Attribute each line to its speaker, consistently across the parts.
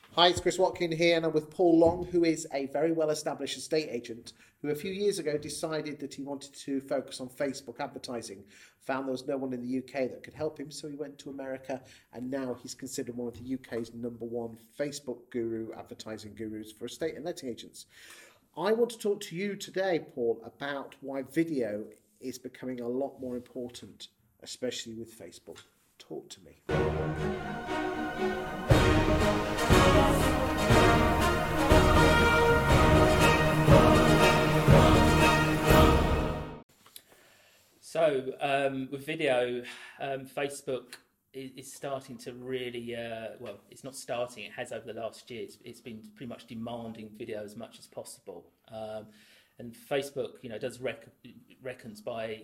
Speaker 1: Hi, it's Chris Watkin here, and I'm with Paul Long, who is a very well-established estate agent who a few years ago decided that he wanted to focus on Facebook advertising. Found there was no one in the UK that could help him, so he went to America, and now he's considered one of the UK's #1 Facebook guru, advertising gurus for estate and letting agents. I want to talk to you today, Paul, about why video is becoming a lot more important, especially with Facebook. Talk to me.
Speaker 2: So with video, Facebook is starting to really, well, it's not starting, it has over the last year. It's been pretty much demanding video as much as possible. And Facebook, does reckons by,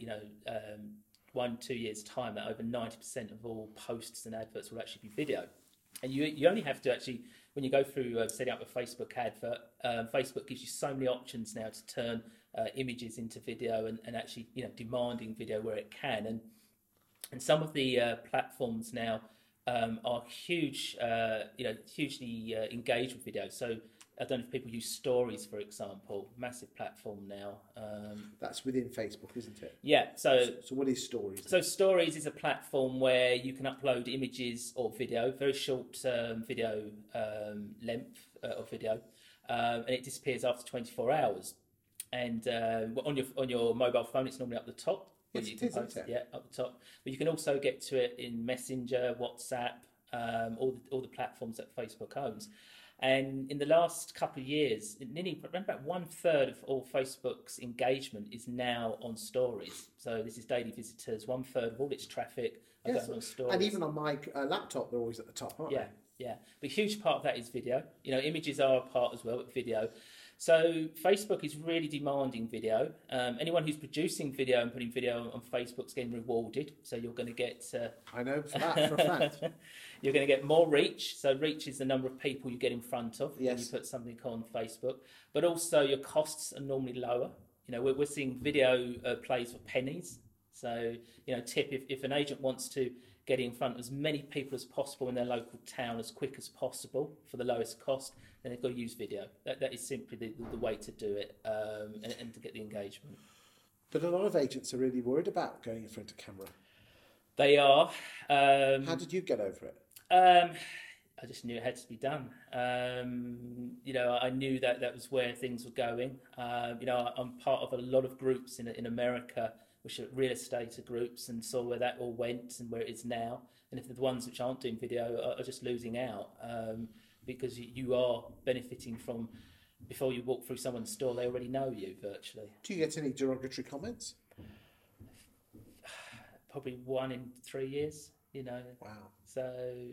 Speaker 2: 1-2 years' time that over 90% of all posts and adverts will actually be video. And you only have to actually, when you go through setting up a Facebook advert, Facebook gives you so many options now to turn images into video and actually, demanding video where it can. And some of the platforms now are huge, hugely engaged with video. So I don't know if people use Stories, for example, massive platform now.
Speaker 1: That's within Facebook, isn't it?
Speaker 2: Yeah. So
Speaker 1: what is Stories?
Speaker 2: So Stories is a platform where you can upload images or video, very short video length of video, and it disappears after 24 hours. And on your mobile phone, it's normally up the top.
Speaker 1: Yes, it is, isn't it?
Speaker 2: Yeah, up the top. But you can also get to it in Messenger, WhatsApp, all the platforms that Facebook owns. And in the last couple of years, nearly around about 1/3 of all Facebook's engagement is now on Stories. So this is daily visitors. 1/3 of all its traffic are going on Stories.
Speaker 1: And even on my laptop, they're always at the top, aren't they?
Speaker 2: Yeah. But a huge part of that is video. Images are a part as well, but video. So Facebook is really demanding video. Anyone who's producing video and putting video on Facebook's getting rewarded. So you're going to get...
Speaker 1: I know for that, for a fact.
Speaker 2: You're going to get more reach. So reach is the number of people you get in front of when you put something on Facebook. But also your costs are normally lower. We're seeing video plays for pennies. So, tip, if an agent wants to get in front of as many people as possible in their local town as quick as possible for the lowest cost, then they've got to use video. That is simply the way to do it and to get the engagement.
Speaker 1: But a lot of agents are really worried about going in front of camera.
Speaker 2: They are.
Speaker 1: How did you get over it?
Speaker 2: I just knew it had to be done. I knew that was where things were going. I'm part of a lot of groups in America, which are real estate groups, and saw where that all went and where it is now. And if the ones which aren't doing video are just losing out, because you are benefiting from, before you walk through someone's store, they already know you virtually.
Speaker 1: Do you get any derogatory comments?
Speaker 2: Probably 1 in 3 years,
Speaker 1: Wow.
Speaker 2: So,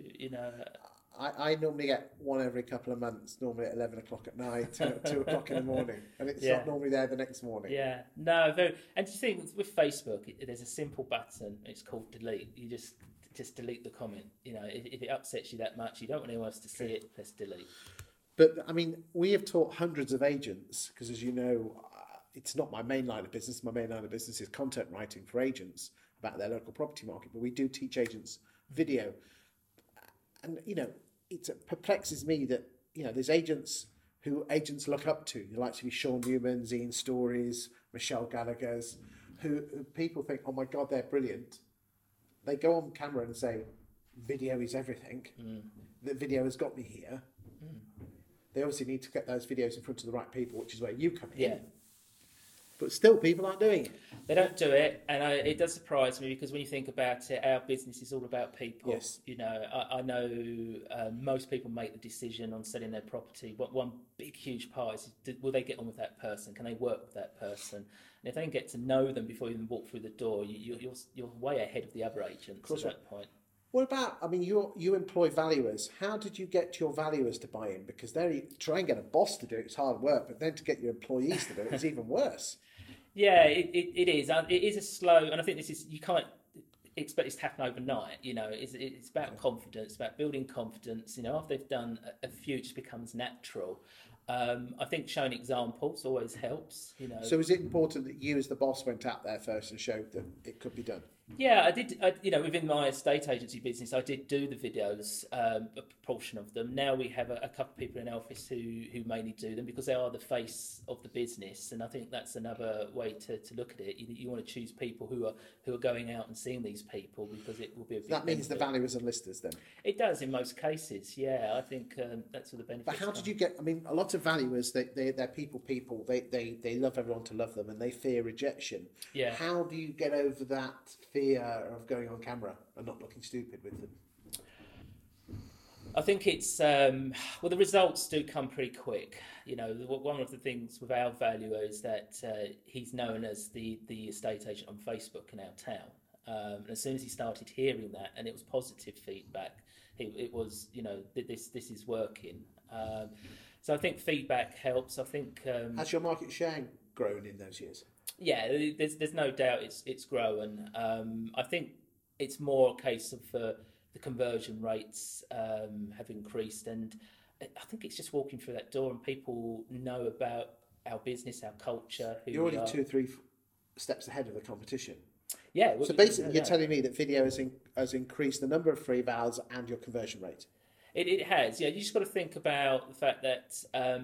Speaker 1: I normally get one every couple of months, normally at 11 o'clock at night, 2 o'clock in the morning, and it's not normally there the next morning.
Speaker 2: Yeah, no, very. And you think with Facebook, there's a simple button. It's called delete. You just delete the comment. If it upsets you that much, you don't want anyone else to see it. Press delete.
Speaker 1: But I mean, we have taught hundreds of agents because, as you know, it's not my main line of business. My main line of business is content writing for agents about their local property market. But we do teach agents video. And, it perplexes me that, there's agents who agents look up to. The likes of Sean Newman's, Ian Stories, Michelle Gallagher's, who people think, oh my God, they're brilliant. They go on camera and say, video is everything. The video has got me here. They obviously need to get those videos in front of the right people, which is where you come in.
Speaker 2: Yeah.
Speaker 1: But still, people aren't doing it.
Speaker 2: They don't do it, and it does surprise me because when you think about it, our business is all about people.
Speaker 1: Yes.
Speaker 2: I know most people make the decision on selling their property. But one big, huge part is, will they get on with that person? Can they work with that person? And if they can get to know them before you even walk through the door, you're way ahead of the other agents at that point.
Speaker 1: What about, you employ valuers. How did you get your valuers to buy in? Because try and get a boss to do it, it's hard work, but then to get your employees to do it is even worse.
Speaker 2: Yeah, it is. It is a slow, and I think you can't expect this to happen overnight. It's about confidence, about building confidence. After they've done a few, it just becomes natural. I think showing examples always helps.
Speaker 1: So is it important that you as the boss went out there first and showed that it could be done?
Speaker 2: Yeah, I did. Within my estate agency business, I did do the videos, a proportion of them. Now we have a couple of people in our office who mainly do them because they are the face of the business, and I think that's another way to look at it. You want to choose people who are going out and seeing these people because it will be a big
Speaker 1: That means the
Speaker 2: benefit.
Speaker 1: valuers and listers then.
Speaker 2: It does in most cases. Yeah, I think that's where the benefits.
Speaker 1: But how did you get? I mean, a lot of valuers, they're people. They love everyone to love them, and they fear rejection.
Speaker 2: Yeah.
Speaker 1: How do you get over that fear of going on camera and not looking stupid with them?
Speaker 2: I think it's the results do come pretty quick. One of the things with our valuer is that he's known as the estate agent on Facebook in our town. And as soon as he started hearing that, and it was positive feedback, it was this is working. So I think feedback helps. I think
Speaker 1: Has your market share grown in those years?
Speaker 2: yeah, there's no doubt it's grown. I think it's more a case of the conversion rates have increased, and I think it's just walking through that door and people know about our business, our culture.
Speaker 1: You're already 2 or 3 steps ahead of the competition.
Speaker 2: Yeah.
Speaker 1: So basically, you're telling me that video has increased the number of free vals and your conversion rate.
Speaker 2: It has, yeah. You just got to think about the fact that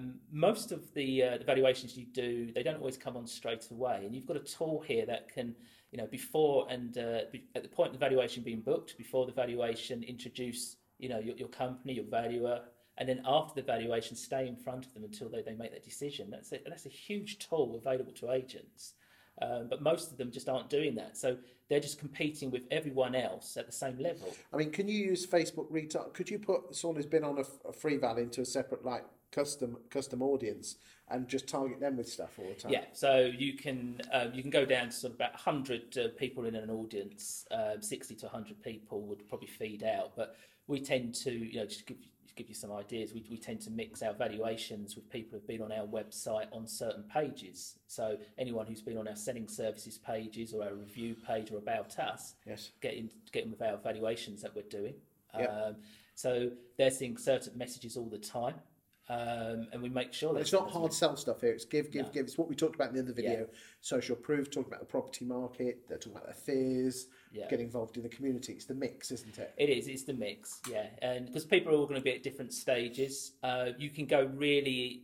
Speaker 2: most of the valuations you do, they don't always come on straight away, and you've got a tool here that can, before and at the point of the valuation being booked, before the valuation, introduce, your company, your valuer, and then after the valuation, stay in front of them until they make that decision. That's a huge tool available to agents. But most of them just aren't doing that. So they're just competing with everyone else at the same level.
Speaker 1: I mean, can you use Facebook retail? Could you put someone who's been on a free val into a separate custom audience and just target them with stuff all the time?
Speaker 2: Yeah, so you can go down to sort of about 100 people in an audience. 60 to 100 people would probably feed out, but we tend to, just give you some ideas, we tend to mix our valuations with people who've been on our website on certain pages. So anyone who's been on our selling services pages or our review page or about us,
Speaker 1: yes,
Speaker 2: get in with our valuations that we're doing.
Speaker 1: Yep.
Speaker 2: So they're seeing certain messages all the time. And we make sure that
Speaker 1: it's not hard sell stuff here. It's give. It's what we talked about in the other video.
Speaker 2: Yeah.
Speaker 1: Social proof, talking about the property market. They're talking about their fears.
Speaker 2: Yeah.
Speaker 1: Get involved in the community. It's the mix, isn't it?
Speaker 2: It is. It's the mix. Yeah, and because people are all going to be at different stages, you can go really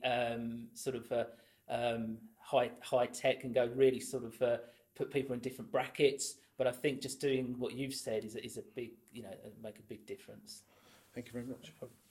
Speaker 2: high tech and go really put people in different brackets. But I think just doing what you've said is a big, make a big difference.
Speaker 1: Thank you very much.